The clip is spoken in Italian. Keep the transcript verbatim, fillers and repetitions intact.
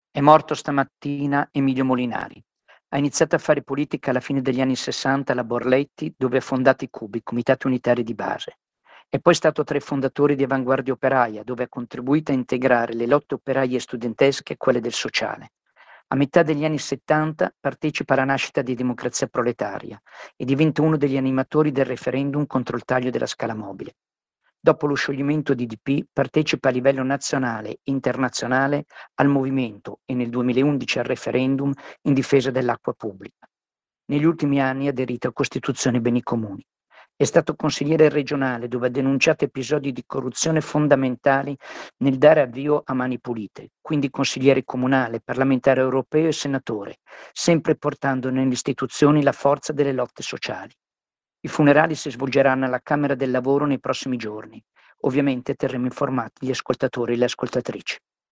È morto stamattina Emilio Molinari. Ha iniziato a fare politica alla fine degli anni sessanta alla Borletti, dove ha fondato i CUB, i Comitati Unitari di Base. È poi stato tra i fondatori di Avanguardia Operaia, dove ha contribuito a integrare le lotte operaie studentesche e quelle del sociale. A metà degli anni settanta partecipa alla nascita di Democrazia Proletaria e diventa uno degli animatori del referendum contro il taglio della scala mobile. Dopo lo scioglimento di D P partecipa a livello nazionale e internazionale al movimento e nel duemilaundici al referendum in difesa dell'acqua pubblica. Negli ultimi anni ha aderito a Costituzione Beni Comuni. È stato consigliere regionale dove ha denunciato episodi di corruzione fondamentali nel dare avvio a Mani Pulite, quindi consigliere comunale, parlamentare europeo e senatore, sempre portando nelle istituzioni la forza delle lotte sociali. I funerali si svolgeranno alla Camera del Lavoro nei prossimi giorni. Ovviamente terremo informati gli ascoltatori e le ascoltatrici.